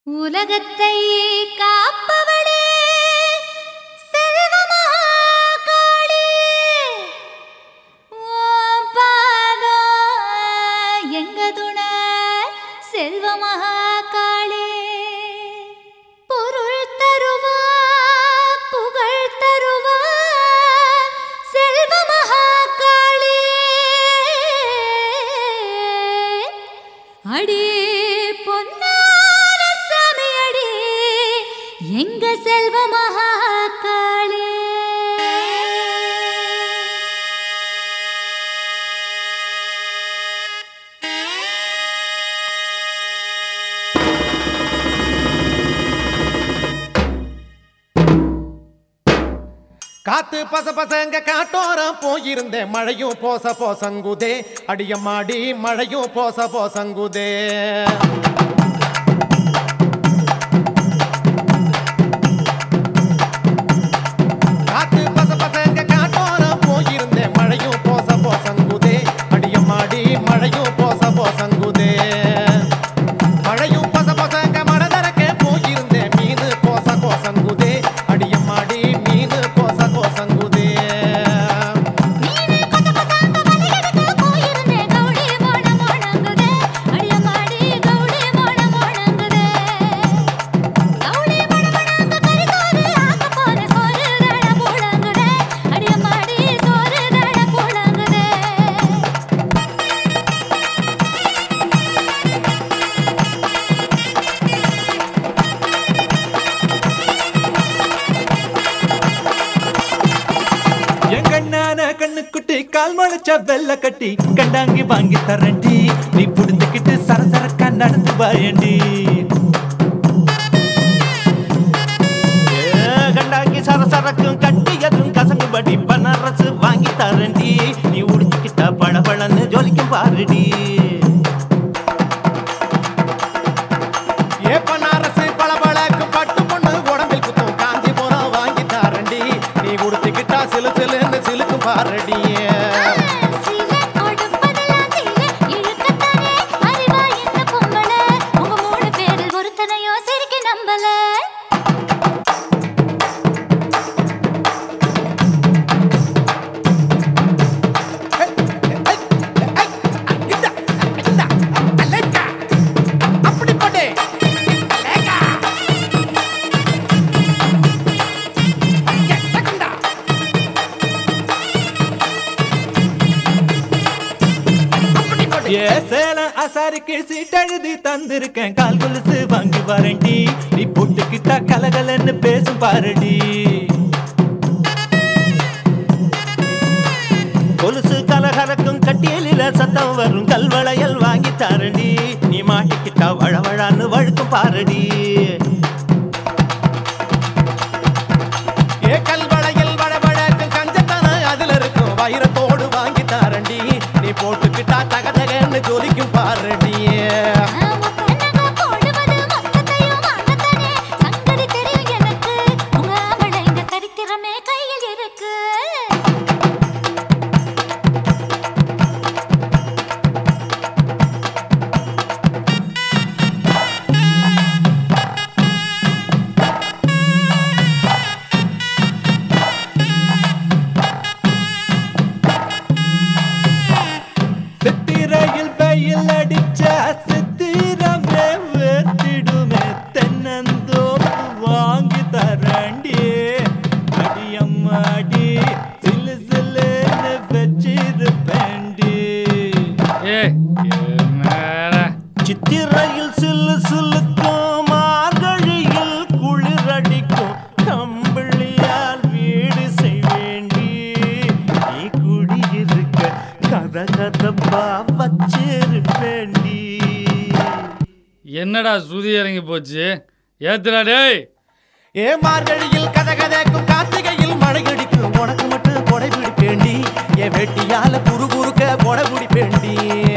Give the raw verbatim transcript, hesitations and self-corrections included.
உலகத்தை காப்பவளே செல்வமகாளி, ஓம் பாதம் எங்க துணை செல்வமகாளி. பொருள் தருவா புகழ் தருவா செல்வமகாளி. அடி எங்க செல்வ மகாகாளி. காத்து பச பசங்க காட்டோரம் போயிருந்தேன், மழையும் போச போசங்குதே அடியம்மாடி, மழையும் போச போசங்குதே. கண்ணுக்குட்டி கால் முளைச்ச வெள்ள கட்டி கண்டாங்கி வாங்கி தரண்டி, நீ புடிஞ்சுக்கிட்டு சரசரக்கா நடந்து வாயண்டி. கண்டாங்கி சரசரக்கும் கட்டியதும் கசங்குபடி பனரசு வாங்கி தரண்டி, நீ உடிச்சுக்கிட்டா பழபழன்னு ஜொலிக்கும் பாருடி. ஏ பனரசு பழபழக்கும் பட்டு பொண்ணு உடம்பில் குத்தும் காஞ்சிபுரம் வாங்கி தரண்டி, நீ உடுத்திக்கிட்டா சிலு சிலுன்னு சிலுக்கும் பாருடி. சேலம் அசாரிக்கு சீட்டெழுதி தந்திருக்கேன், கால் கொலுசு வாங்கி வரண்டி, நீ போட்டுக்கிட்டா கலகலன்னு பேசும் பாருடி. கொலுசு கலகலக்கும் கட்டியலில சத்தம் வரும் கல்வளையல் வாங்கி தரண்டி, நீ மாட்டிக்கிட்டா வழவழான்னு வழுக்கும் பாருடி. ஏ கல்வளையல் வழவழக்கும் கஞ்சத்தான அதுல இருக்கும் வைரத்தோடு வாங்கி தரண்டி, நீ போட்டுக்கிட்டா தகதகன்னு ஜொலிக்கும் பாருடி. சித்திரையில் வெயில் அடிச்சா சித்திரமே வேத்திடுமே, தென்னந்தோப்பு வாங்கி தரண்டி, அடியம்மாடி சிலு சிலுன்னு வச்சிருப்பேண்டி. சித்திரையில் சிலு சிலுக்கும் மார்கழியில் குளிரடிக்கும், கம்பிளியால் வீடு செய்வேண்டி, நீ குடியிருக்க கத கதப்பா வச்சிருப்பேண்டி. என்னடா சுதி இறங்கி போச்சு, ஏத்துடா டேய். ஏ மார்கழியில் கத கதைக்கும் கார்த்திகையில் மழை அடிக்கும், உனக்கு மட்டும் கொடை பிடிப்பேண்டி, என் வெட்டியால குறு குறுக்க கொடை பிடிப்பேண்டி.